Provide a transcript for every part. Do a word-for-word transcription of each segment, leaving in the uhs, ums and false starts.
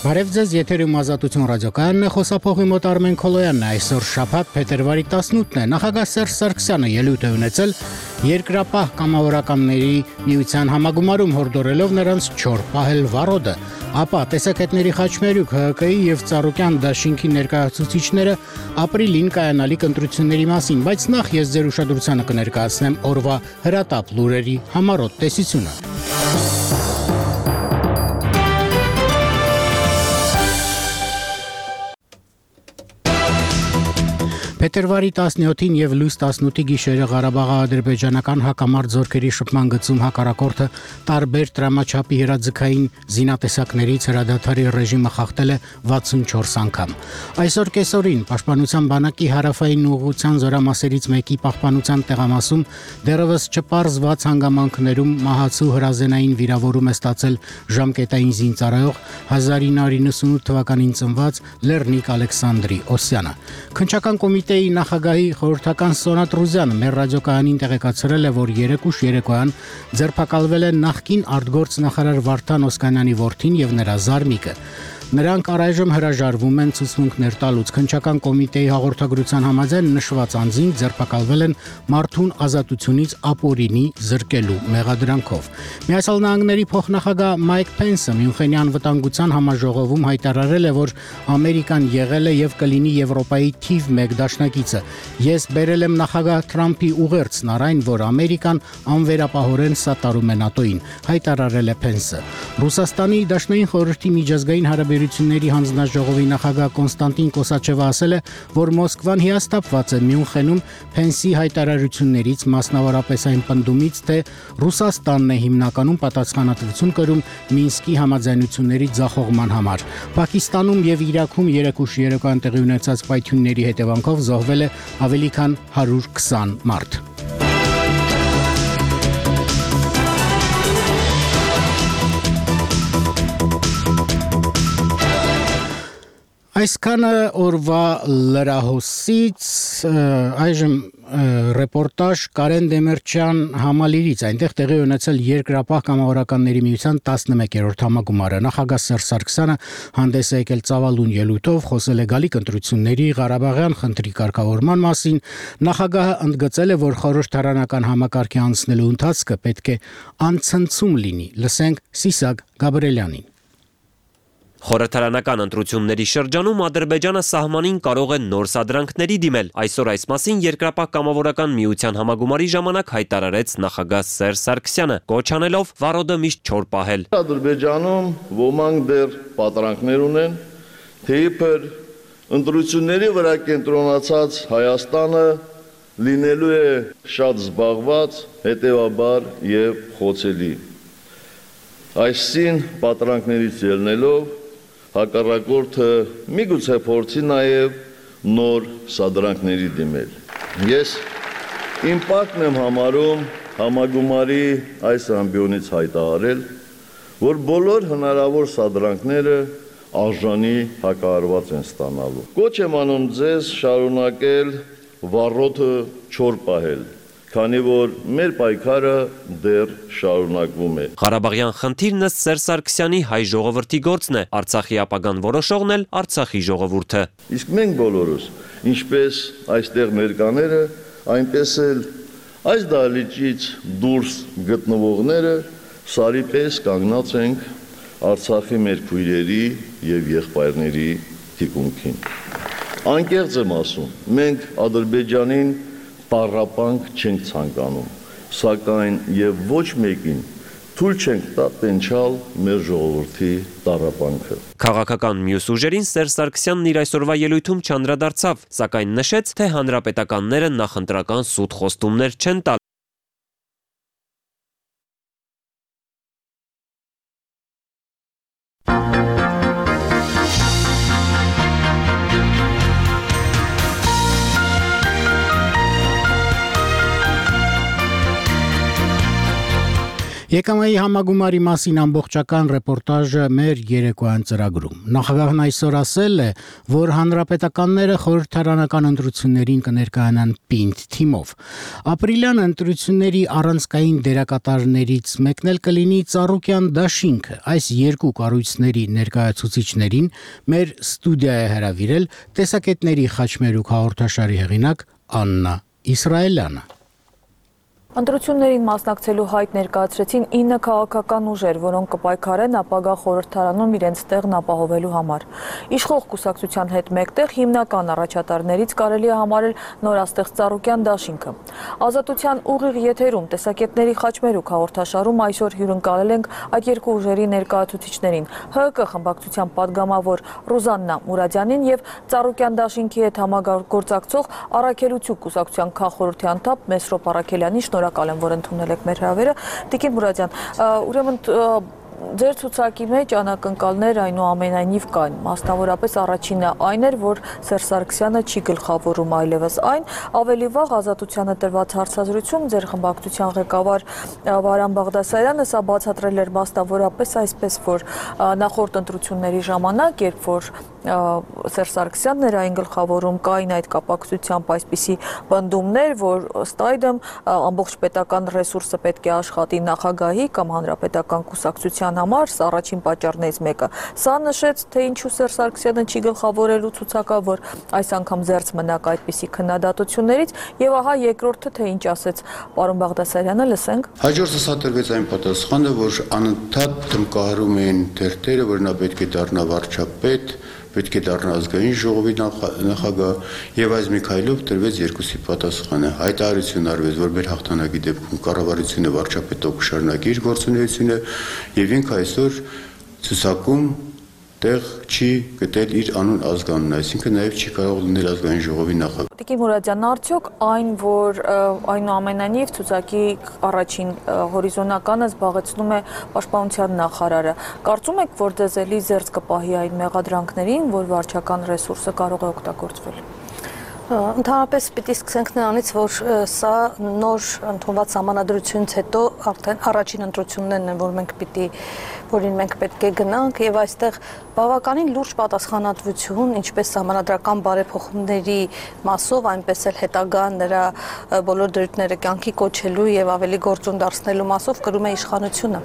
Բարև ձեզ, եթերում Ազատություն ռադիոկայանն է, խոսափողի մոտ Արմեն Քոլոյանն է, այսօր շաբաթ փետրվարի տասնութն է, նախագահ Սերժ Սարգսյանը ելույթ է ունեցել երկրապահ կամավորականների միության համագումարում հորդորելով նրանց չոր պահել վարորդը, ապա տեսակետների խաչմերուկ Հ Հ K-ի և Ծառուկյան դաշինքի ներկայացուցիչները ապրիլին կայանալիք ընտրությունների մասին, բայց նախ ես ձեր ուշադրությանը կներկայացնեմ օրվա հրատապ լուրերի համառոտ տեսությունը։ Փետրվարի տասնյոթին և լույս տասնութի գիշերը Ղարաբաղի ադրբեջանական հակամարտ զորքերի շփման գծում հակառակորդը տարբեր տրամաչափի հրաձգային զինատեսակներից հրադադարի ռեժիմը խախտել է վաթսունչորս անգամ։ Այսօր կեսօրին Պաշտպանության բանակի հարավային ուղղության զորամասերից մեկի պահպանության տեղամասում դեռևս չպարզված հանգամանքներում մահացու հրազենային վիրավորում է ստացել ժամկետային զինծառայող հազար ինը հարյուր նվաթ թվականին ծնված Լեռնիկ Ալեքսանդրի Օսյանը։ Քննչական կոմիտեի նախագահի խորհրդական Սոնատ Ռուզյանը մեր ռադիոկայանին տեղեկացրել է, որ երեկ ուշ երեկոյան ձերբակալվել է նախկին արտգործնախարար Վարդան Օսկանյանի որդին և նրա զարմիկը։ Նրանք առայժմ հրաժարվում են ցուցմունքներ տալուց։ Քննչական կոմիտեի հաղորդագրության համաձայն նշված անձին ձերբակալվել են մարդուն ազատությունից ապօրինի զրկելու մեղադրանքով։ Միացյալ Նահանգների փոխնախագահ Մայք Փենսը Մյունխենի անվտանգության համաժողովում հայտարարել է, որ Ամերիկան եղել է և կլինի Եվրոպայի թիվ մեկ դաշնակիցը։ Ես բերել եմ նախագահ Թրամփի ուղերձն առ այն, որ Ամերիկան անվերապահորեն սատարում է ՆԱՏՕ-ին, հայտարարել է Փենսը։ Ռուսաստանի Դաշնային խորհրդի միջազգային հարաբերությունների հանձնաժողովի նախագահ Կոնստանտին Կոսաչևը ասել է, որ Մոսկվան հիասթափված է Մյունխենում Փենսի հայտարարություններից, մասնավորապես այն պնդումից, թե Ռուսաստանն է հիմնականում պատասխանատվություն կրում Մինսկի համաձայնությունների ձախողման համար։ Պակիստանում և Իրաքում երեկ ուշ երեկոյան տեղի ունեցած պայթյունների հետևանքով զոհվել է ավելի քան հարյուր քսան մարդ։ Այսքանը օրվա լրահոսից, այժմ ռեպորտաժ Կարեն Դեմիրճյան համալիրից, այնտեղ տեղի ունեցել երկրապահ կամավորականների միության տասնմեկերորդ համագումարը։ Նախագահ Սերժ Սարգսյանը հանդես է եկել ծավալուն ելույթով, խոսել է գալիք ընտրությունների, Ղարաբաղյան խնդրի կարգավորման մասին։ Նախագահը ընդգծել է, որ խորհրդարանական համակարգի անցնելու ընթացքը պետք է անցնցում լինի։ Լսենք Սիսակ Գաբրելյանին։ Խորհրդարանական ընտրությունների շրջանում Ադրբեջանը սահմանին կարող է նոր սադրանքների դիմել։ Այսօր այս մասին Երկրապահ կամավորական միության համագումարի ժամանակ հայտարարեց նախագահ Սերժ Սարգսյանը, կոչ անելով վարորդը միշտ չոր պահել։ Ադրբեջանում ոմանք դեռ պատրանքներ ունեն, թե իբր ընտրությունների վրա կենտրոնացած Հայաստանը լինելու է շատ զբաղված, հետևաբար եւ խոցելի։ Այսին պատրանքներից ելնելով հակառակորդը միգուցե փորձի նաև նոր սադրանքների դիմել։ Ես իմ պարտքն եմ համարում համագումարի այս ամբիոնից հայտարարել, որ բոլոր հնարավոր սադրանքները արժանի հակահարված են ստանալու։ Կոչ եմ անում ձեզ շարունակել վառոդը չոր պահել, քանի որ մեր պայքարը դեռ շարունակվում է։ Ղարաբաղյան խնդիրն ըստ Սերժ Սարգսյանի հայ ժողովրդի գործն է, Արցախի ապագան որոշողն էլ Արցախի ժողովուրդը։ Իսկ մենք բոլորս, ինչպես այստեղ ներկաները, այնպես էլ այս դահլիճից դուրս գտնվողները սարի պես կանգնած ենք Արցախի մեր քույրերի և եղբայրների թիկունքին։ Անկեղծ եմ ասում, մենք Ադրբեջանին տառապանք չենք ցանկանում, սակայն եւ ոչ մեկին թույլ չենք տա տենչալ մեր ժողովրդի տառապանքը։ Քաղաքական մյուս ուժերին Սերժ Սարգսյանն իր այսօրվա ելույթում չանդրադարձավ, սակայն նշեց, թե հանրապետականները նախընտրական սուտ խոստումներ չեն տալ։ ԵԿՄ-ի համագումարի մասին ամբողջական ռեպորտաժը մեր երեկոյան ծրագրում։ Նախագահն այսօր ասել է, որ հանրապետականները խորհրդարանական ընտրություններին կներկայանան պինդ թիմով։ Ապրիլյան ընտրությունների առանցքային դերակատարներից մեկն էլ կլինի Ծառուկյան դաշինքը։ Այս երկու կառույցների ներկայացուցիչներին մեր ստուդիա է հրավիրել տեսակետների խաչմերուկ հաղորդաշարի հեղինակ Աննա Իսրայելյանը։ Ընտրություններին մասնակցելու հայտ ներկայացրեցին ինը քաղաքական ուժեր, որոնք կպայքարեն ապագա խորհրդարանում իրենց տեղն ապահովելու համար։ Իշխող կուսակցության հետ մեկտեղ հիմնական առաջատարներից կարելի է համարել նորաստեղծ Ծառուկյան դաշինքը։ Ազատության ուղիղ եթերում տեսակետների խաչմերուկ հաղորդաշարում այսօր հյուրընկալել ենք այդ երկու ուժերի ներկայացուցիչներին՝ ՀՀԿ խմբակցության падգամավոր Ռուզաննա Մուրադյանին եւ Ծառուկյան դաշինքի հետ համագործակցող Առաքելություն կուսակցության քաղխորհրդի անդամ Մեսրոպ Առաքելյանի շնորհակալ եմ, որ ընդունել եք մեր հրավերը։ Տիկին Մուրադյան, ուրեմն ձեր ցուցակի մեջ անակնկալներ այնուամենայնիվ կան, մասնավորապես առաջինը այն էր, որ Սերժ Սարգսյանը չի գլխավորում այլևս այն, ավելի վաղ Ազատությանը տրված հարցազրույցում ձեր խմբակցության ղեկավար Վարան Բաղդասարյանը սա բացատրել էր մասնավորապես այսպես, որ նախորդ ընտրությունների ժամանակ, երբ որ Սերժ Սարգսյանն էր այն գլխավորում, կային այդ կապակցությամբ այսպիսի բնդումներ, որ ըստ այդմ ամբողջ պետական ռեսուրսը պետք է աշխատի նախագահի կամ հանրապետական կուսակցության համար, սա առաջին պատճառներից մեկը։ Սա նշեց, թե ինչու Սերժ Սարգսյանը չի գլխավորելու ցուցակը, որ այս անգամ զերծ մնաք այդպիսի քննադատություններից, եւ ահա երկրորդը, թե ինչ ասեց պարոն Բաղդասարյանը, լսենք։ Հաջորդը սա տրվեց այն պատասխանը, որ անընդհատ տնկահարում էին թերթերը, որ նա պետք է դառնա վարչապետ, պետք է դառնա ազգային ժողովի նախագահ, եւ այս մի քայլով տրվեց երկուսի պատասխանը։ Հայտարարություն արվեց, որ մեր հաղթանակի դեպքում կառավարությունը վարչապետով կշարունակի իր գործունեությունը, եւ ինքը այսօր ցուցակում տեղ չի գտել իր անուն ազգանուն, այսինքն նաև չի կարող լինել ազգային ժողովի նախագահ։ Տիկին Մուրադյան, արդյոք այն, որ այնուամենայնիվ ցուցակի առաջին հորիզոնականը զբաղեցնում է պաշտպանության նախարարը, կարծում եք, որ դες էլի զերծ կպահի այն մեղադրանքներին, որ վարչական ռեսուրսը կարող է օգտագործվել։ Ընդհանրապես պիտի սկսենք նրանից, որ սա նոր ընդունված համանadrությունից հետո արդեն առաջին ընտրություններն են, որ մենք պիտի որին մենք պետք է գնանք եւ այստեղ բավականին լուրջ պատասխանատվություն, ինչպես համանadrական բարեփոխումների մասով, այնպես էլ հետագա նրա բոլոր դրույթները կյանքի կոչելու եւ ավելի գործուն դարձնելու մասով կրում է իշխանությունը։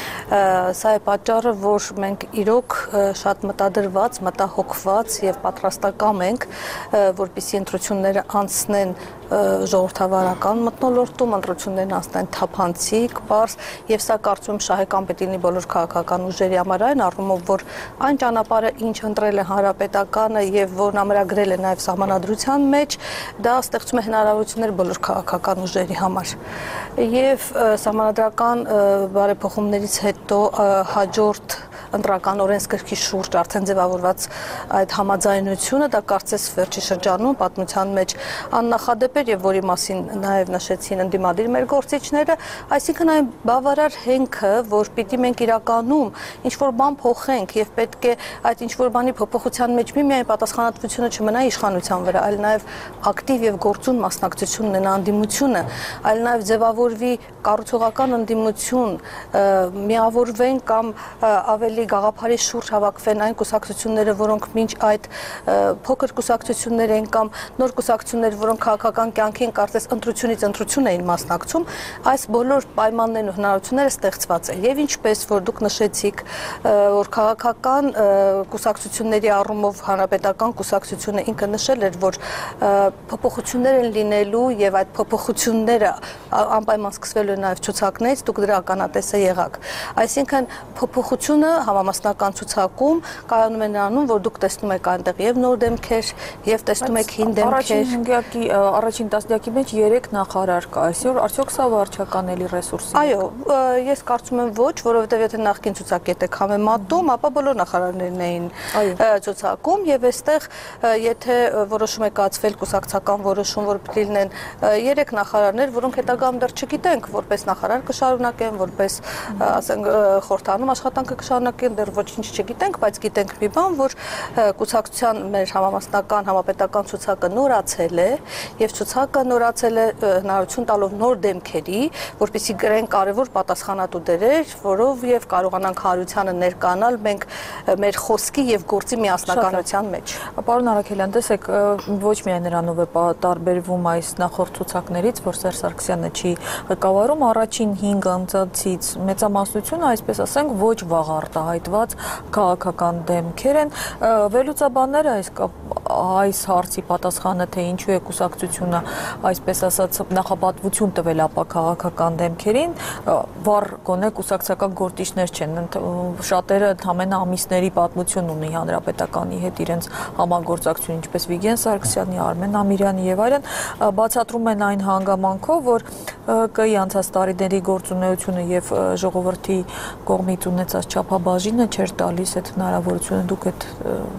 Սա է պատճառը, որ մենք իրոք շատ մտադրված, մտահոգված եւ պատրաստակամ ենք, որպեսզի ընտրությունները անցնեն ժողովրդավարական մթնոլորտում, ընտրություններն անցնեն թափանցիկ, պարզ, եւ սա կարծում շահեկան պետք լինի բոլոր քաղաքական ուժերի համար այն առումով, որ այն ճանապարհը, ինչ ընտրել է հանրապետականը եւ որն ամրագրել է նաեւ սահմանադրության մեջ, դա ստեղծում է հնարավորություններ բոլոր քաղաքական ուժերի համար։ Եվ սահմանադրական բարեփոխումներից հետո հաջորդ ընտրական օրենսգրքի շուրջ արդեն ձևավորված այդ համաձայնությունը, դա կարծես վերջի շրջանում պատմության մեջ աննախադեպ էր եւ որի մասին նաեւ նշեցին ընդդիմադիր մեր գործիչները, այսինքն այն բավարար հենքը, որ պիտի մենք իրականում ինչ որ բան փոխենք եւ պետք է այդ ինչ որ բանի փոփոխության մեջ մի միայն պատասխանատվությունը չմնա իշխանության վրա, այլ նաեւ ակտիվ եւ գործուն մասնակցությունն ունենա ընդդիմությունը, այլ նաեւ ձևավորվի կառուցողական ընդդիմություն, միավորվեն կամ ավելի գաղափարի շուրջ հավաքվեն այն կուսակցությունները, որոնք մինչ այդ փոքր կուսակցություններ են կամ նոր կուսակցություններ, որոնք քաղաքական կյանքին կարծես ընտրությունից ընտրություն էին մասնակցում, այս բոլոր պայմաններն ու հնարավորությունները ստեղծված են։ Եվ ինչպես որ դուք նշեցիք, որ քաղաքական կուսակցությունների առումով հանրապետական կուսակցությունը ինքը նշել էր, որ փոփոխություններ են լինելու եւ այդ փոփոխությունները անպայման սկսվելու են նաեւ ցուցակներից, դուք դրա ականատեսը եղաք։ Այսինքն փոփոխությունը համամասնական ցուցակում կայանում է նրանում, որ դուք տեսնում եք այնտեղ եւ նոր դեմքեր, եւ տեսնում եք հին դեմքեր։ Առաջին հնգյակի առաջին տասնյակի մեջ երեք նախարար կա, այսօր արդյոք սա վարչական էլի ռեսուրս է։ Այո, ես կարծում եմ ոչ, որովհետեւ եթե նախկին ցուցակետ եք համեմատում, ապա բոլոր նախարարներն էին ցուցակում եւ այստեղ եթե որոշում է կայացվել կուսակցական որոշում, որ պետք է լինեն երեք նախարարներ, որոնք հետագայում դեռ չգիտենք, որպես նախարար կշարունակեն, որպես ասենք խորհրդարանում աշխատանքը կշարունակեն, ուղղակի դեռ ոչինչ չգիտենք, բայց գիտենք մի բան, որ կուսակցության մեր համամասնական համապետական ցուցակը նորացել է եւ ցուցակը նորացել է հնարավորություն տալով նոր դեմքերի, որպեսզի գրեն կարևոր պատասխանատու դերեր, որով եւ կարողանանք հանրությանը ներկանալ մենք մեր խոսքի եւ գործի միասնականության մեջ։ Պարոն Արաքելյան, տեսեք, ոչ միայն նրանով է տարբերվում այս նախորդ ցուցակներից, որ Սերժ Սարգսյանը չի ղեկավարում, առաջին հինգ անձանցից մեծամասնությունը, այսպես ասենք, ոչ վաղ արտահայտված քաղաքական դեմքեր են։ Վերլուծաբանները այս այս հարցի պատասխանը, թե ինչու է կուսակցությունը, այսպես ասած, նախապատվություն տվել ապա քաղաքական դեմքերին, վառ գոնե կուսակցական գործիչներ չեն, շատերը ընդամենը ամիսների պատմություն ունի Հանրապետականի հետ իրենց համագործակցություն, ինչպես Վիգեն Սարգսյանի, Արմեն Ամիրյանի եւ այլն, բացատրում են այն հանգամանքով, որ ԿԸ-ի անցած տարիների գործունեությունը եւ ժողովրդի կողմից ունեցած չափաբաժինը չէր տալիս այդ հնարավորությունը, դուք այդ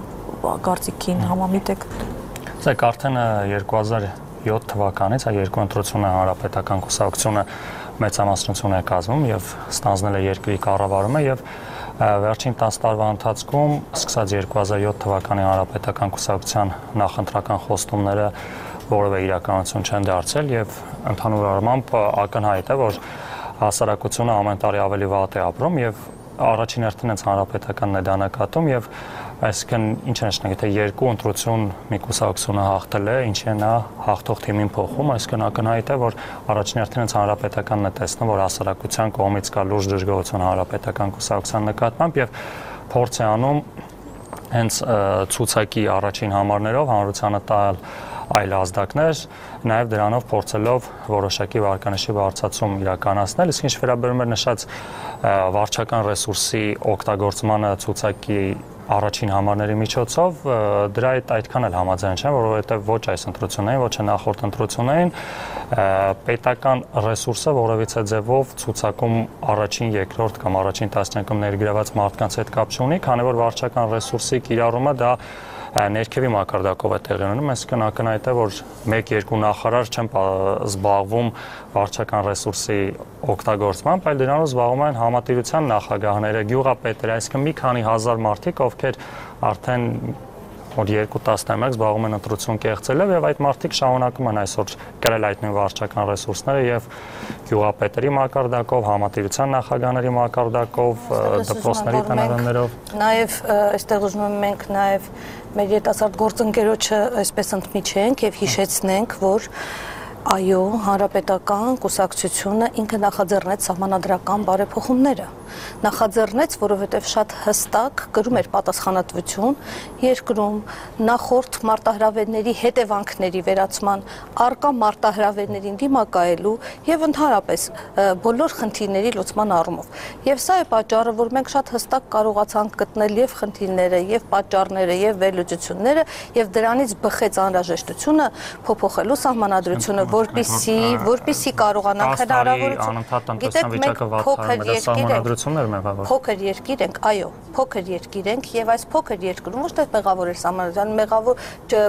կարծիքին համամիտ եք։ Ձեր արդեն երկու հազար յոթ թվականից այ երկու ընտրությունը Հանրապետական կուսակցությունը մեծամասնություն է կազմում եւ ստանձնել է երկրի կառավարումը եւ վերջին տասը տարվա ընթացքում սկսած երկու հազար յոթ թվականի Հանրապետական կուսակցության նախընտրական խոստումները որևէ իրականություն չեն դարձել եւ ընդհանուր առմամբ ակնհայտ է, որ հասարակությունը ամեն տարի ավելի վատ է ապրում եւ առաջին հերթին հենց Հանրապետականն է դա նկատում եւ այսինքն ինչ է նշանակի, թե երկու ընտրություն մի կուսակցությունը հաղթել է, ինչի է նա հաղթող թիմին փոխում, այսինքն ակնհայտ է, որ առաջին հերթին հենց Հանրապետականն է տեսնում, որ հասարակության կողմից կա լուրջ դժգոհություն Հանրապետական կուսակցության նկատմամբ եւ փորձ է անում հենց ցուցակի առաջին համարներով հանրությանը տալ այլ ազդակներ, նաև դրանով փորձելով որոշակի վարկանիշի բարձրացում իրականացնել, իսկ ինչ վերաբերում է նշած վարչական ռեսուրսի օգտագործմանը ցուցակի առաջին համարների միջոցով, դրա հետ այդքան էլ համաձայն չեմ, որովհետև ոչ այս ընտրություններին, ոչ նախորդ ընտրություններին պետական ռեսուրսը որևիցե ձևով ցուցակում առաջին, երկրորդ կամ առաջին տասնյակում ներգրաված մարդկանց հետ կապ չունի, քանի որ վարչական ռեսուրսի կիրառումը դա ներքևի մակարդակով է տեղի ունենում, այսինքն ակնհայտ է, որ մեկ-երկու նախարար չեն զբաղվում վարչական ռեսուրսի օգտագործմամբ, այլ դրանով զբաղվում են համատիրության նախագահները, գյուղապետերը, այսինքն մի քանի հազար մարդիկ, ովքեր արդեն որ երկու տասնամյակ զբաղվում են ընտրություն կեղծելով եւ այդ մարդիկ շարունակում են այսօր կրել այդ նույն վարչական ռեսուրսները եւ գյուղապետերի մակարդակով, համատիրության նախագահների մակարդակով, դպրոցների տնօրեններով։ Նաեւ այստեղ ուզում եմ մենք նաեւ մեր երիտասարդ գործընկերոջը այսպես ընդմիջենք եւ հիշեցնենք, որ այո, Հանրապետական կուսակցությունը ինքը նախաձեռնեց սահմանադրական բարեփոխումները։ Նախաձեռնեց, որովհետև շատ հստակ կրում էր պատասխանատվություն երկրում նախորդ մարտահրավերների հետևանքների վերացման, արկա մարտահրավերներին դիմակայելու եւ ընդհանրապես բոլոր խնդիրների լուծման առումով։ Եվ սա է պատճառը, որ մենք շատ հստակ կարողացանք գտնել եւ խնդիրները, եւ պատճառները, եւ վերլուծությունները, եւ դրանից բխեց անհրաժեշտությունը փոփոխելու սահմանադրությունը, որպեսզի որպեսզի կարողանանք հնարավորություն։ Գիտեք, մենք փոքր երկիր ենք, փոքր երկիր ենք, այո, փոքր երկիր ենք եւ այս փոքր երկրում ոչ թե մեղավոր էր սահմանադրության, մեղավոր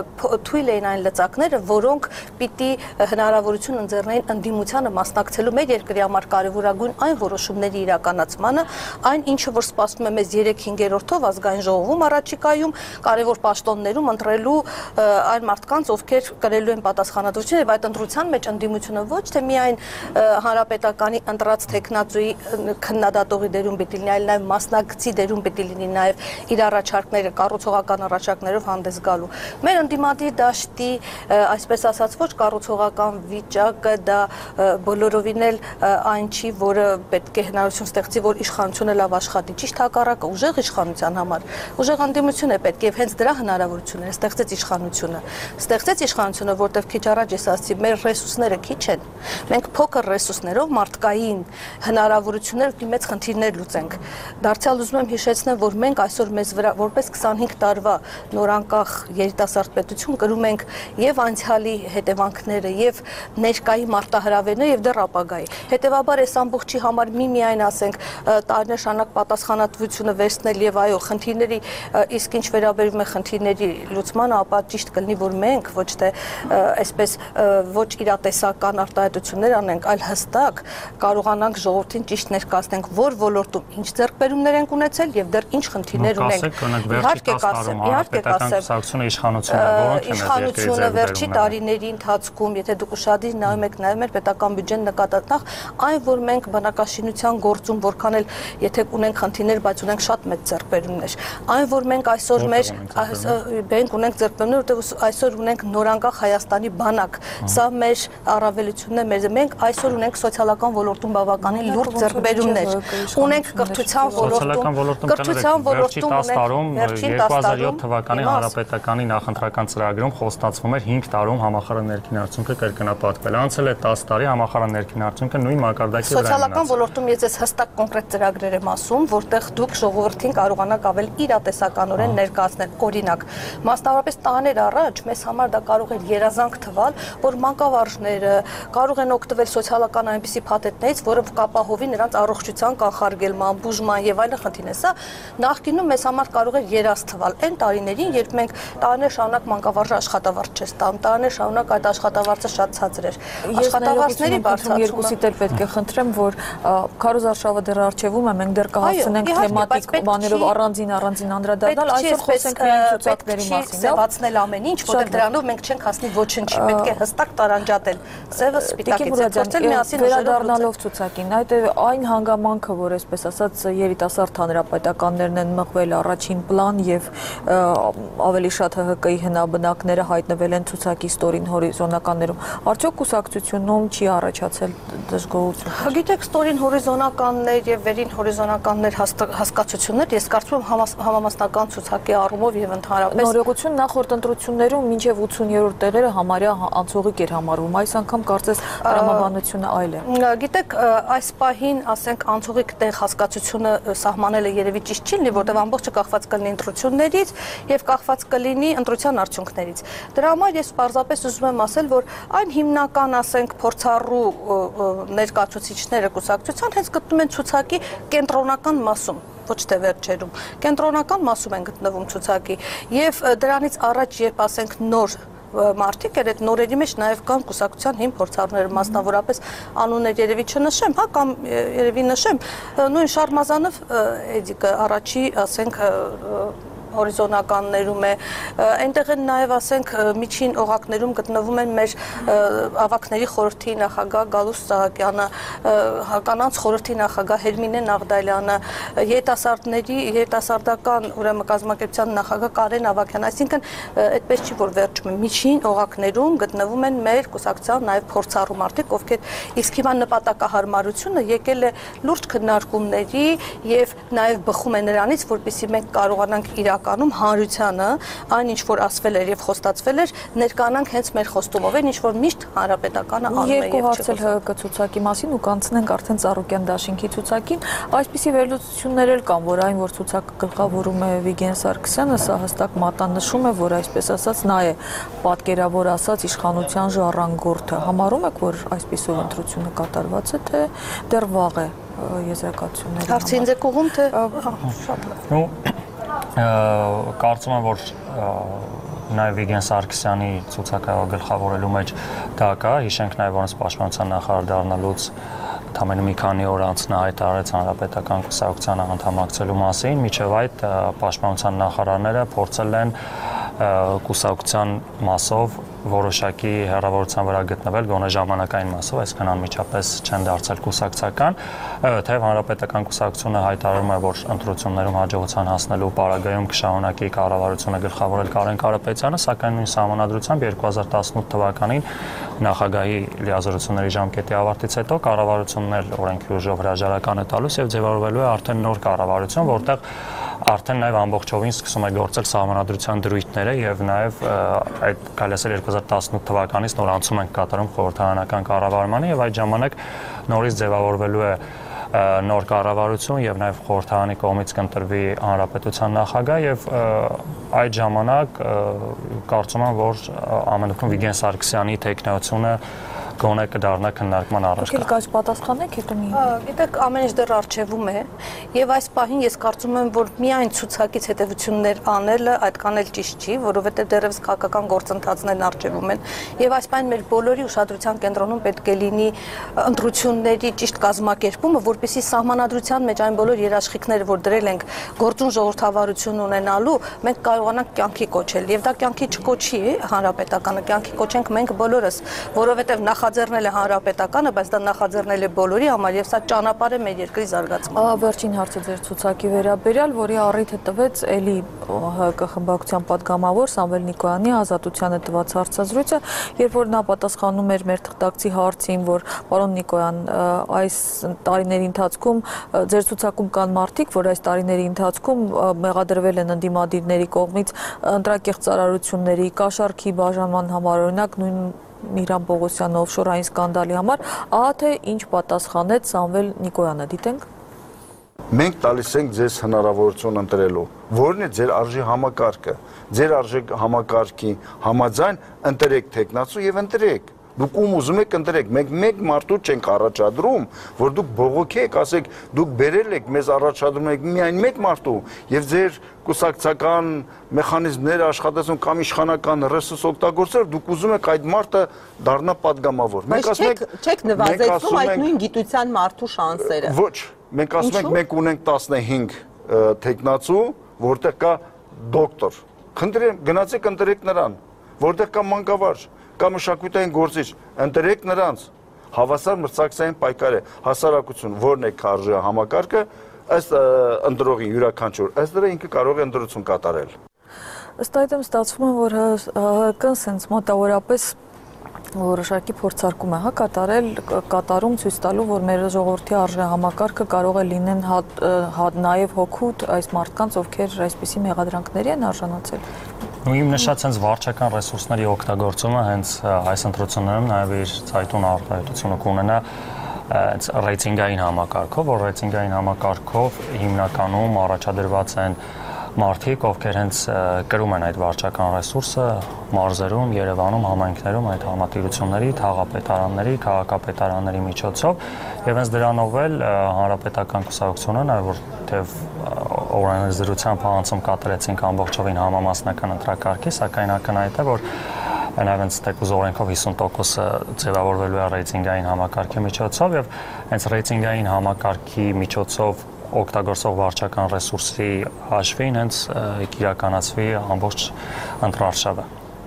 թույլ էին այն լծակները, որոնք պիտի հնարավորություն ընձեռնեին ընդդիմությանը մասնակցելու մեր երկրի համար կարևորագույն այն որոշումների իրականացմանը, այն ինչը որ սպասվում է մեզ երեք-հինգերորդով ազգային ժողովում առաջիկայում կարևոր պաշտոններում ընտրելու այն մարդկանց, ովքեր կրելու են պատասխանատվություն եւ այդ ընտրության մեջ ընդդիմությունը ոչ թե միայն հանրապետականի ընտրած տեխնացուի քննադատողի դերում պիտի լինի, այլ նաեւ մասնակցի դերում պիտի լինի, նաեւ իր առաջարկները, կառուցողական առաջարկներով հանդես գալու։ Մեր ընդդիմադիր դաշտի, այսպես ասած, ոչ կառուցողական վիճակը դա բոլորովին էլ այն չի, որը պետք է հնարավորություն ստեղծի, որ իշխանությունը լավ աշխատի։ Ճիշտ հակառակը, ուժեղ իշխանության համար ուժեղ ընդդիմություն է պետք եւ հենց դրա հնարավորությունն է ստեղծեց իշխանությունը։ Ստեղծեց իշխանությունը, որտեղ քիչ առաջ ես ասացի, մեր ռեսուրսները քիչ են։ Մենք փոքր ռեսուրսներով մարդկային հնարավորություններ ու մեծ խնդիրներ լուծենք։ Դարձյալ ուզում եմ հիշեցնել, որ մենք այսօր մեզ վրա որպես քսանհինգ տարվա նորանկախ երիտասարդ պետություն կրում ենք եւ անցյալի հետևանքները եւ ներկայի մարտահրավերները եւ դեռ ապագայի։ Հետեւաբար այս ամբողջի համար մի միայն ասենք տարիներ շարունակ պատասխանատվությունը վերցնել եւ այո խնդիրների իսկ ինչ վերաբերում է խնդիրների լուծմանը, ապա ճիշտ կլինի, որ մենք ոչ թե այսպես ոչ ոչ իրատեսական արտահայտություններ անենք, այլ հստակ կարողանանք ժողովրդին ճիշտ ներկայացնենք, որ ոլորտում ինչ ձեռքբերումներ ենք ունեցել եւ դեռ ինչ խնդիրներ ունենք։ Իհարկե կասեմ, իհարկե կասեմ, իշխանությունը վերջի տարիների ընթացքում, եթե դուք ուշադիր նայում եք նաեւ մեր պետական բյուջեն նկատառնախ, այն որ մենք բնակաշինության գործում որքան էլ եթե ունենք խնդիրներ, բայց ունենք շատ մեծ ձեռքբերումներ։ Այն որ մենք այսօր մեր մենք ունենք ձեռքբերումներ, որտեղ այսօր ունենք նորանկախ Հայաստանի բանակ։ Սա մեր առավելությունն է, մեր մենք այսօր ունենք սոցիալական ոլորտում բավականին լուրջ ձեռքբերումներ։ Ունենք կրթության ոլորտում, կրթության ոլորտում ունենք երկու հազար յոթ թվականի հանրապետականի նախընտրական ծրագրում խոստացվում էր հինգ տարում համախառն ներքին արդյունքը կրկնապատկվել։ Անցել է տասը տարի, համախառն ներքին արդյունքը նույն մակարդակի վրա է։ Սոցիալական ոլորտում ես ես հստակ կոնկրետ ծրագրեր եմ ասում, որտեղ դուք ժողովրդին կարողանաք ավելի իրատեսականորեն ներկայացնել։ Օրինակ, մասնավորապես տարիներ առաջ մեզ համար դա կարող էր երազանք թվալ, որ մանկավարժները կարող են օգտվել սոցիալական այնպիսի փաթեթներից, որը կապահովի նրանց առողջության կանխարգելման, բուժման եւ այլն խնդիրներ։ Սա նախկինում մեզ համար կարող էր երազ թվալ։ Այն տարիներին, երբ մենք տարիներ շարունակ մանկավարժը աշխատավարձ չես տամ, տարիներ շարունակ այդ աշխատավարձը շատ ցածր էր։ Աշխատավարձների բարձրացումը երկուսիդ էլ պետք է խնդրեմ, որ Քարոզ Արշավը դեռ արխիվում է, մենք դեռ կհասցնենք թեմատիկ բաներով առանձին առանձին անդրադառնալ, այսօր խոսենք միայն ցուցակների մասին։ Սևացնել ամեն ինչ, որտեղ դրանով մենք չենք հասնի ոչնչի, պետք է հստակ տարանջատել։ Սևը սպիտակից փորձել միասին վերադառնալով ցուցակին, այդ այն հանգամանքը, որ այսպես ասած երիտասարդ հանրապետականներն են մղվել առաջին պլան եւ ավելի շատ H H K-ի հնաբնակները հայտնվել են ցուցակի ստորին հորիզոնականներում։ Արդյոք կուսակցությունում չի առաջացել դժգոհություն։ Գիտեք, ստորին հորիզոնականներ եւ վերին հորիզոնականներ հասկացություններ, ես կարծում եմ համամասնական ցուցակի առումով եւ ընդհանրապես նորոգություն նախորդ ընտրություններում մինչեւ ութսուներորդ տեղերը համարյա անցողիկ էր համարվում։ Այս անգամ կարծես տրամաբանությունը այլ է։ Գիտեք, այս պահին, ասենք, անցողիկ տեղ հասկացությունը սահմանելը երևի ճիշտ չի լինի, որտեղ ամբողջը կախված կլինի ընտրություններից եւ կախված կլինի ընտրության արդյունքներից։ Դրա համար ես պարզապես ուզում եմ ասել, որ այն հիմնական, ասենք, փորձառու ներկայացուցիչները կուսակցության հենց գտնում են ցուցակի կենտրոնական մասում, ոչ թե վերջերում։ Կենտրոնական մասում են գտնվում ցուցակի եւ դրանից առաջ, երբ ասենք նոր մարդիկ էր, այդ նորերի մեջ նաև կան կուսակցության հիմ փորձառուները, մասնավորապես անուններ երևի չնշեմ, հա, կամ երևի նշեմ, նույն Շարմազանով Էդիկը առաջի, ասենք, հորիզոնականներում է, այնտեղ են նաև, ասենք, միջին օղակներում գտնվում են մեր ավագների խորհրդի նախագահ Գալուստ Սահակյանը, կանանց խորհրդի նախագահ Հերմինե Նաղդալյանը, երիտասարդների երիտասարդական ուրեմն կազմակերպության նախագահ Կարեն Ավագյանը, այսինքն այդպես չի, որ վերջում է, միջին օղակներում գտնվում են մեր կուսակցության նաև փորձառու մարդիկ, ովքեր իսկ հիմա նպատակահարմարությունը եկել է լուրջ քննարկումների եւ նաև բխում է նրանից, որպեսզի մենք կարողանանք իրականում հանրությանը այն ինչ որ ասվել էր եւ խոստացվել էր ներկանանք հենց մեր խոստումով, այն ինչ որ միշտ հանրապետականը անում է եւ երկու հարցել H H K ցուցակի մասին ու կանցնենք արդեն Ծառուկյան դաշինքի ցուցակին, այսպիսի վերլուծություններ էլ կան, որ այն որ ցուցակը գլխավորում է Վիգեն Սարգսյանը, սա հստակ մատանշում է, որ այսպես ասած նա է պատկերավոր ասած իշխանության ժառանգորդը։ Համարում եք, որ այսպիսով ընտրությունը կատարված է, թե դեռ վաղ է եզրակացությունների։ Հարցը ինձ է կողում, թե շատ լավ։ Ну, կարծում եմ, որ նաև Վիգեն Սարգսյանի ցուցակը գլխավորելու մեջ դա կա, հիշենք նաև որոնց պաշտպանության նախարար դառնալուց Թամենը մի քանի օր անց նա հայտարարեց հանրապետական կուսակցության անդամակցելու մասին, միջև այդ պաշտպանության նախարարները փորձել են կուսակցության մասով որոշակի հեռավորության վրա գտնվել գոնե ժամանակային մասով, այսինքն անմիջապես չեն դարձել կուսակցական, թեև հանրապետական կուսակցությունը հայտարարում է, որ ընտրություններում հաջողության հասնելու պարագայում կշարունակի կառավարությունը գլխավորել Կարեն Կարապետյանը, սակայն նույն սահմանադրությամբ երկու հազար տասնութ թվականին նախագահի լիազորությունների ժամկետի ավարտից հետո կառավարությունն էլ օրենքի ուժով հրաժարական է տալուս եւ ձևավորվելու է արդեն նոր կառավարություն, որտեղ արդեն նաև ամբողջովին սկսում է գործել սահմանադրության դրույթները եւ նաև այդ կարելի ասել երկու հազար տասնութ թվականից նոր անցում ենք կատարում խորհրդարանական կառավարմանը եւ այդ ժամանակ նորից ձևավորվելու է նոր կառավարություն եւ նաև խորհրդարանի կողմից կընտրվի հանրապետության նախագահ եւ այդ ժամանակ կարծում եմ որ ամենակում Վիգեն Սարգսյանի տեխնիկությունը գոնե կդառնա քննարկման առաջ։ Դուք եք պատասխանեք, հետո մի։ Գիտեք, ամեն ինչ դեռ արժևում է, եւ այս պահին ես կարծում եմ, որ միայն ցուցակից հետեւություններ անելը այդքան էլ ճիշտ չի, որովհետեւ դեռևս քաղաքական գործընթացներն արժևում են, եւ այս պահին մեր բոլորի ուշադրության կենտրոնում պետք է լինի ընտրությունների ճիշտ կազմակերպումը, որպեսզի սահմանադրության մեջ այն բոլոր երաշխիքները, որ դրել ենք գործուն ժողովրդավարություն ունենալու, մենք կարողանանք կյանքի կոչել, եւ դա կյանքի չկոչի հանրապետականը, կյանքի կոչենք մենք բոլորս, որովհետեւ նախաձեռնել է հանրապետականը, բայց դա նախաձեռնել է բոլորի համար եւ սա ճանապարհ է մեր երկրի զարգացման։ Վերջին հարցը ձեր ցուցակի վերաբերյալ, որի առիթը տվեց էլի ՀԿ խմբակցության պատգամավոր Սամվել Նիկոյանի Ազատությանը տված հարցազրույցը, երբ որ նա պատասխանում էր մեր թղթակցի հարցին, որ պարոն Նիկոյան, այս տարիների ընթացքում ձեր ցուցակում կան մարդիկ, որ այս տարիների ընթացքում մեղադրվել են ընդդիմադիրների կողմից ընտրակեղծ ծառայությունների, կաշառքի բաժանման համար, օրինակ նույն Միրան Պողոսյանը օֆշորային սկանդալի համար, ահա թե ինչ պատասխանեց Սամվել Նիկոյանը, դիտենք։ Մենք տալիս ենք ձեզ հնարավորություն ընտրելու, որն է ձեր արժի համակարգը, ձեր արժի համակարգի համաձայն ընտրեք տեխնացու եւ ընտրեք։ Դուք ում ուզում եք ընտրեք, մենք մեկ մարդու չենք առաջադրում, որ դուք բողոքեք, ասեք, դուք բերել եք, մեզ առաջադրում եք միայն մեկ մարդու եւ ձեր կուսակցական մեխանիզմները աշխատեցում կամ իշխանական ռեսուրս օգտագործել, դուք ուզում եք այդ մարդը դառնա պատգամավոր։ Մենք ասում ենք, չեք նվազեցնում այդ նույն գիտության մարդու շանսերը։ Ոչ, մենք ասում ենք, մենք ունենք տասնհինգ տեխնացու, որտեղ կա դոկտոր։ Խնդրեմ, գնացեք ընտրեք նրան, որտեղ կա մանկավարժ, կա մշակութային գործիչ, ընտրեք նրանց, հավասար մրցակցային պայքար է, հասարակություն, որն է արժի համակարգը, ըստ ընտրողի յուրաքանչյուր, ըստ դրա ինքը կարող է ընտրություն կատարել։ Ըստ այդմ ստացվում է, որ ՀՀԿ-ն սենց մոտավորապես որոշակի փորձարկում է հա կատարել, կատարում ցույց տալու, որ մեր ժողովրդի արժե համակարգը կարող է լինեն նաև հոգուտ այս մարդկանց, ովքեր այսպիսի մեղադրանքների են արժանացել։ Ու իմ նշած հենց վարչական ռեսուրսների օգտագործումը հենց այս ընտրություններում նաև իր ցայտուն արտահայտությունը կունենա ռեյտինգային համակարգով, որ ռեյտինգային համակարգով հիմնականում առաջադրված են մարդիկ, ովքեր հենց կրում են այդ վարչական ռեսուրսը մարզերում, Երևանում, համայնքներում այդ համատիրությունների, թաղապետարանների, քաղաքապետարանների միջոցով եւ հենց դրանով էլ հանրապետական կուսակցությունը նաեւ որ թեև օրենսդրությամբ հանցում կատարեցինք ամբողջովին համամասնական ընտրակարգի, սակայն ակնհայտ է, որ նաև հենց տեկուզ օրենքով հիսուն տոկոսը ձևավորվելու է ռեյտինգային համակարգի միջոցով եւ հենց ռեյտինգային համակարգի միջոցով օգտագործող վարչական ռեսուրսի հաշվին հենց կիրականացվի ամբողջ ընտրարշավը։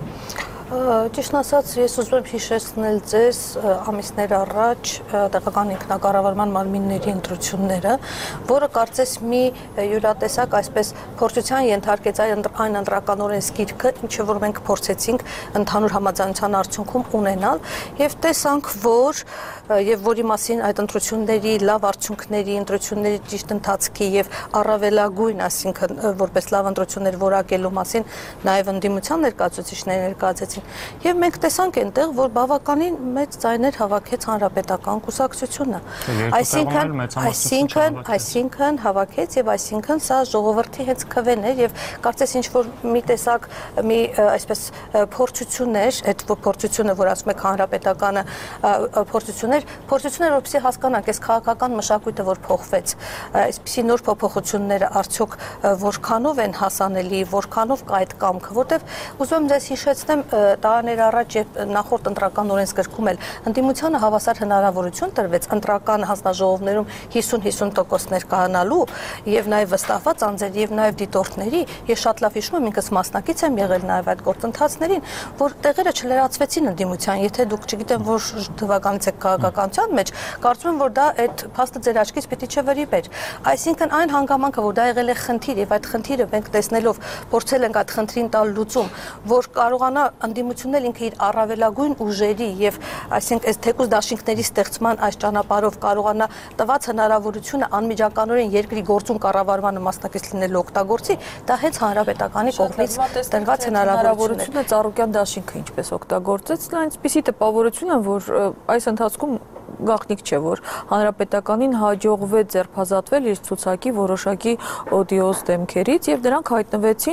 Ճիշտ ասած, ես ուզում եմ հիշեցնել ձեզ ամիսներ առաջ տեղական ինքնակառավարման մարմինների ընտրությունները, որը կարծես մի յուրատեսակ այսպես փորձության ենթարկեց այն ընտրական օրենսգիրքը, ինչը որ մենք փորձեցինք ընդհանուր համաձայնության արդյունքում ունենալ, եւ տեսանք, որ եւ որի մասին այդ ընտրությունների լավ արդյունքների, ընտրությունների ճիշտ ընթացքի եւ առավելագույն, այսինքն որպես լավ ընտրություններ որակելու մասին նաեւ ընդդիմության ներկայացուցիչները ներկայացեցին։ Եվ մենք տեսանք այնտեղ, որ բավականին մեծ ձայներ հավաքեց հանրապետական կուսակցությունը։ Այսինքն, այսինքն, այսինքն հավաքեց եւ այսինքն սա ժողովրդի հենց քվեն էր եւ կարծես ինչ որ մի տեսակ մի այսպես փորձություն էր, այդ փորձությունը, որ ասում եք հանրապետականը փորձություն էր, փորձություն էր, որպեսզի հասկանանք այս քաղաքական մշակույթը, որ փոխվեց, այսպիսի նոր փոփոխությունները արդյոք որքանով են հասանելի, որքանով կա այդ կամքը, որտեվ ուզում եմ ձեզ հիշեցնեմ տարիներ առաջ երբ նախորդ ընտրական օրենսգրքում էլ ընդդիմությանը հավասար հնարավորություն տրվեց ընտրական հանձնաժողովներում հիսուն-հիսուն տոկոս ներկայանալու եւ նաեւ վստահված անձեր եւ նաեւ դիտորդների, ես շատ լավ հիշում եմ, ինքս մասնակից եմ եղել նաեւ այդ գործընթացներին, որ տեղերը չլրացվեցին ընդդիմության, եթե դուք չգիտեմ որ թվականից եք քաղաքականության մեջ, կարծում եմ որ դա այդ փաստը ձեր աչքից պիտի չվրիպեր։ Այսինքն այն հանգամանքը, որ դա եղել է խնդիր եւ այդ խնդիրը մենք տեսնելով փորձել ենք այդ խնդրին տալ լուծում, որ կարողանա ընդդիմությունն էլ ինքը իր առավելագույն ուժերի եւ այսինքն այս թեկուզ դաշինքների ստեղծման այս ճանապարհով կարողանա տված հնարավորությունը անմիջականորեն երկրի գործուն կառավարմանը մասնակից լինելու օգտագործի, դա հենց հանրապետականի կողմից տրված հնարավորությունն է։ Ծառուկյան դաշինքը ինչպես օգտագործեց, նա այնպեսի տպավորություն է, որ այս ընթացքում գաղտնիք չէ, որ հանրապետականին հաջողվեց ձերբազատվել իր ցուցակի որոշակի օդիոզ դեմքերից եւ դրանք հայտնվեցին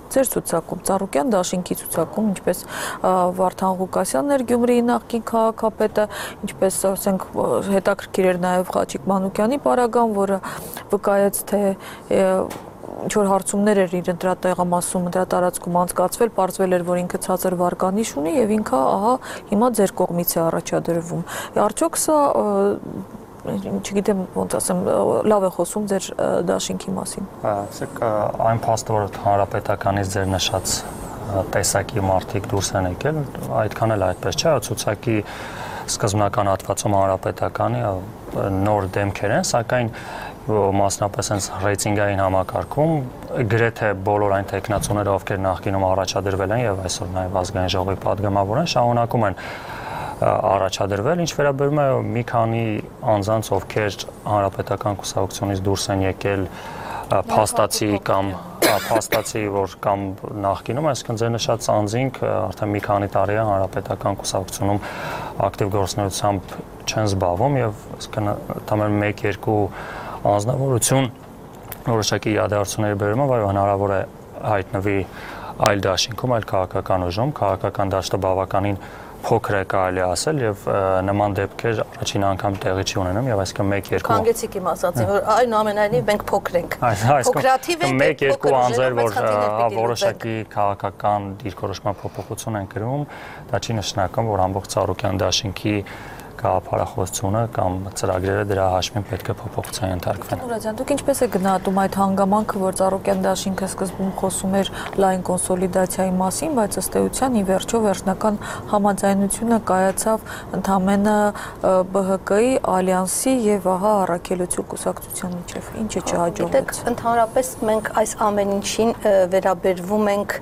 Ձեր ցուցակում Ծառուկյան դաշինքի ցուցակում, ինչպես Վարդան Ղուկասյանն էր Գյումրիի նախկին քաղաքապետը, ինչպես ասենք հետաքրքիր էր նաև Խաչիկ Մանուկյանի պարագան, որը վկայեց, թե ինչ որ հարցումներ էր իր ընտրատեղամասում, ընտրատարածքում անցկացվել, պարզվել էր, որ ինքը ցածր վարկանիշ ունի եւ ինքը ահա հիմա ձեր կողմից է առաջադրվում։ Արդյոք սա չգիտեմ ոնց ասեմ, լավ է խոսում ձեր դաշինքի մասին։ Ասեք, այն փաստը, որ հանրապետականից ձեր նշած տեսակի մարդիկ դուրս են եկել, այդքան էլ այդպես չէ, ցուցակի սկզբնական հատվածում հանրապետականի նոր դեմքեր են, սակայն մասնապես հենց ռեյտինգային համակարգում գրեթե բոլոր այն տեխնացուները, ովքեր նախկինում առաջադրվել են եւ այսօր նաեւ ազգային ժողովի падգամավոր են, շարունակում են առաջադրվել, ինչ վերաբերում է մի քանի անձանց, ովքեր հանրապետական կուսակցությունից դուրս են եկել փաստացի կամ փաստացի, որ կամ նախկինում, այսինքն ձեր նշած անձինք արդեն մի քանի տարի է հանրապետական կուսակցությունում ակտիվ գործունեությամբ չեն զբաղվում եւ այսինքն ընդամենը մեկ-երկու անձնավորություն որոշակի իրադարձությունների բերումով այո հնարավոր է հայտնվի այլ դաշինքում, այլ քաղաքական ուժում, քաղաքական դաշտը բավականին փոքր է կարելի ասել եւ նման դեպքեր առաջին անգամ տեղի չի ունենում եւ այսինքն մեկ-երկու Քանգեցիք իմ ասածին, որ այնուամենայնիվ մենք փոքր ենք։ Փոքրաթիվ ենք, մեկ-երկու անձեր, որ որոշակի քաղաքական դիրքորոշման փոփոխություն են կրում, դա չի նշանակում, որ ամբողջ Ծառուկյան դաշինքի գաղափարախոսությունը կամ ծրագրերը դրա հաշվին պետք է փոփոխության ենթարկվեն։ Ուրաջան, դուք ինչպես եք գնահատում այդ հանգամանքը, որ Ծառուկյան դաշինքը սկզբում խոսում էր լայն կոնսոլիդացիայի մասին, բայց ըստ էության ի վերջո վերջնական համաձայնությունը կայացավ ընդամենը B H K-ի, Ալյանսի եւ ահա Առաքելություն կուսակցության միջեւ։ Ինչը չհաջողվեց։ Ընդհանրապես մենք այս ամեն ինչին վերաբերվում ենք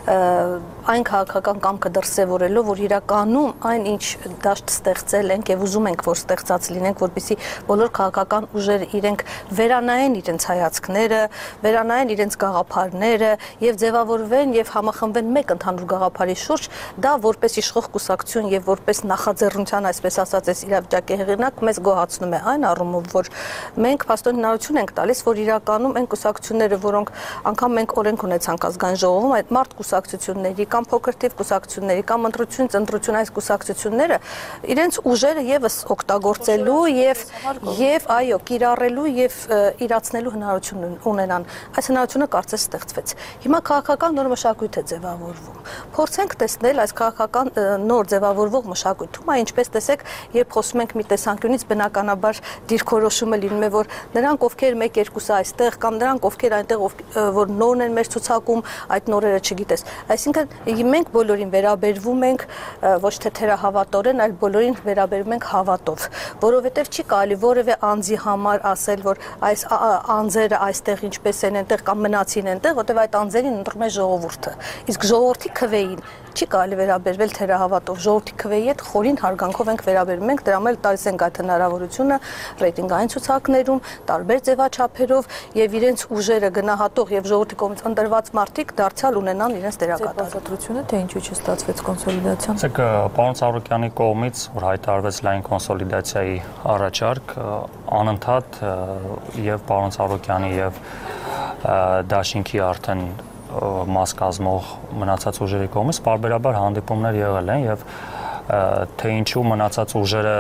այն քաղաքական կամքը դրսևորելով, որ իրականում այն ինչ դաշտ ստեղծել ենք եւ ուզում ենք, որ ստեղծած լինենք, որպեսզի բոլոր քաղաքական ուժերը իրենք վերանայեն իրենց հայացքները, վերանայեն իրենց գաղափարները եւ ձևավորվեն եւ համախմբվեն մեկ ընդհանուր գաղափարի շուրջ, դա որպես իշխող կուսակցություն եւ որպես նախաձեռնության, այսպես ասած, այս իրավիճակի հեղինակ մեզ գոհացնում է այն առումով, որ մենք փաստորեն հնարություն ենք տալիս, որ իրականում այն կուսակցությունները, որոնք անգամ մենք օրենք ունեցանք ազգային ժողովում, այդ մարդ կուսակցությունների կամ փոքր թիվ կուսակցությունների կամ ընտրությունից ընտրություն այս կուսակցությունները իրենց ուժերը եւս օգտագործելու եւ եւ այո կիրառելու եւ իրացնելու հնարություն ունենան։ Այս հնարությունը կարծես ստեղծվեց։ Հիմա քաղաքական նոր մշակույթ է ձևավորվում։ Փորձենք տեսնել այս քաղաքական նոր ձևավորվող մշակույթում, այ ինչպես տեսեք, երբ խոսում ենք մի տեսանկյունից բնականաբար դիրքորոշումը լինում է, որ նրանք ովքեր մեկ-երկուսը այստեղ կամ նրանք ովքեր այնտեղ որ նորն են մեր ցուցակում, այդ նորերը չգիտես։ Այսինքն մենք բոլորին վերաբերվում ենք ոչ թե թերահավատորեն, այլ բոլորին վերաբերվում ենք հավատով, որովհետև չի կարելի որևէ անձի համար ասել, որ այս անձերը այստեղ ինչպես են այնտեղ կամ մնացին այնտեղ, որովհետև այդ անձերին ընտրում է ժողովուրդը։ Իսկ ժողովրդի քվեին չի կարելի վերաբերվել թերահավատով, ժողովրդի քվեի հետ խորին հարգանքով ենք վերաբերվում ենք, դրա մեջ տալիս ենք այդ հնարավորությունը ռեյտինգային ցուցակներում, տարբեր ձևաչափերով եւ իրենց ուժերը գնահատող եւ ժողովրդի կողմից ընտրված մարդիկ դարձյալ ունենան իրենց դերակատարությունը, թե ինչու չստացվեց կոնսոլիդացիան։ Ասեք, պարոն Ծառուկյանի կողմից, որ հայտարարվեց լայն կոնսոլիդացիայի առաջարկ, անընդհատ եւ պարոն Ծառուկյանի եւ դաշինքի արդեն մաս կազմող մնացած ուժերի կողմից պարբերաբար հանդիպումներ եղել են եւ թե ինչու մնացած ուժերը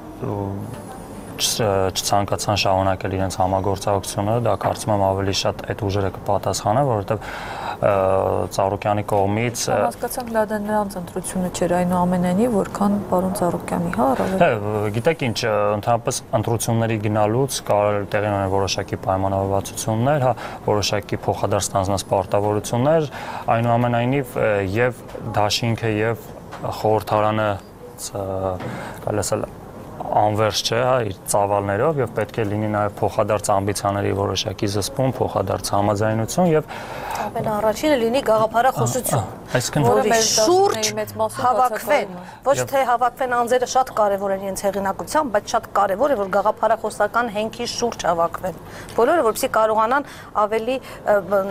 չցանկացան շարունակել իրենց համագործակցությունը, դա կարծում եմ ավելի շատ այդ ուժերը կպատասխանեն, որովհետեւ Ծառուկյանի կողմից հասկացանք դա նրանց ընտրությունը չէր այնուամենայնիվ, որքան պարոն Ծառուկյանի, հա, առավել։ Գիտեք ինչ, ընդհանրապես ընտրությունների գնալուց կարող տեղի ունեն որոշակի պայմանավորվածություններ, հա, որոշակի փոխադարձ ստանձնած պարտավորություններ, այնուամենայնիվ եւ դաշինքը եւ խորհրդարանը կարելի ասել անվերջ չէ, հա, իր ծավալներով եւ պետք է լինի նաեւ փոխադարձ ամբիցիաների որոշակի զսպում, փոխադարձ համաձայնություն եւ ամենաառաջինը լինի գաղափարախոսություն, որի շուրջ հավաքվեն, ոչ թե հավաքվեն անձերը շատ կարեւոր են իրենց հեղինակությամբ, բայց շատ կարեւոր է որ գաղափարախոսական հենքի շուրջ հավաքվեն։ Բոլորը որպեսզի կարողանան ավելի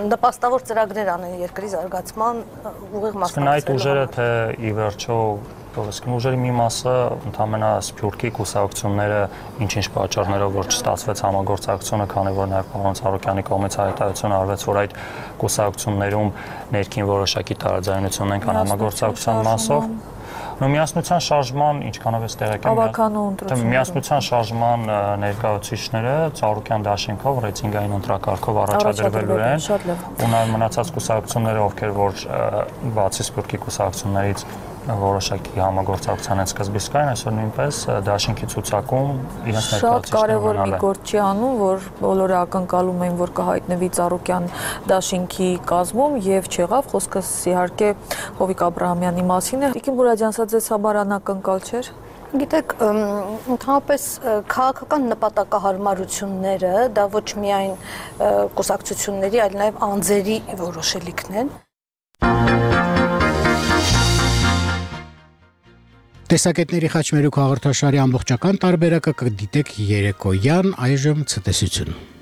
նպաստավոր ծրագրեր անեն երկրի զարգացման ուղիղ մասնակցելու։ Այդ ուժերը թե ի վերջո ֆակտոր, իսկ ուժերի մի մասը ընդհանրապես սփյուռքի կուսակցությունները ինչ-ինչ պատճառներով որ չստացվեց համագործակցությունը, քանի որ նաև պարոն Ծառուկյանի կողմից հայտարարություն արվեց, որ այդ կուսակցություններում ներքին որոշակի տարաձայնություն են կան համագործակցության մասով։ Նո միասնության շարժման ինչքանով է տեղեկան միասնության շարժման ներկայացուցիչները Ծառուկյան դաշինքով ռեյտինգային ընտրակարգով առաջադրվելու են ու նաև մնացած կուսակցությունները ովքեր որ բացի սփյուռքի կուսակցություններից որոշակի համագործակցության են սկզբից կային, այսօր նույնպես դաշինքի ցուցակում իրենց ներկայացուցիչները շատ կարևոր մի գործ չի անում, որ բոլորը ակնկալում էին, որ կհայտնվի Ծառուկյան դաշինքի կազմում եւ չեղավ, խոսքս իհարկե Հովիկ Աբրահամյանի մասին է։ Տիկին Բուրաջյան, սա ձեզ համար անակնկալ չէր։ Գիտեք, ընդհանրապես քաղաքական նպատակահարմարությունները դա ոչ միայն կուսակցությունների, այլ նաև անձերի որոշելիքն են։ Տեսակետների խաչմերուկ հաղորդաշարի ամբողջական տարբերակը կդիտեք երեկոյան այժմ ցտեսություն։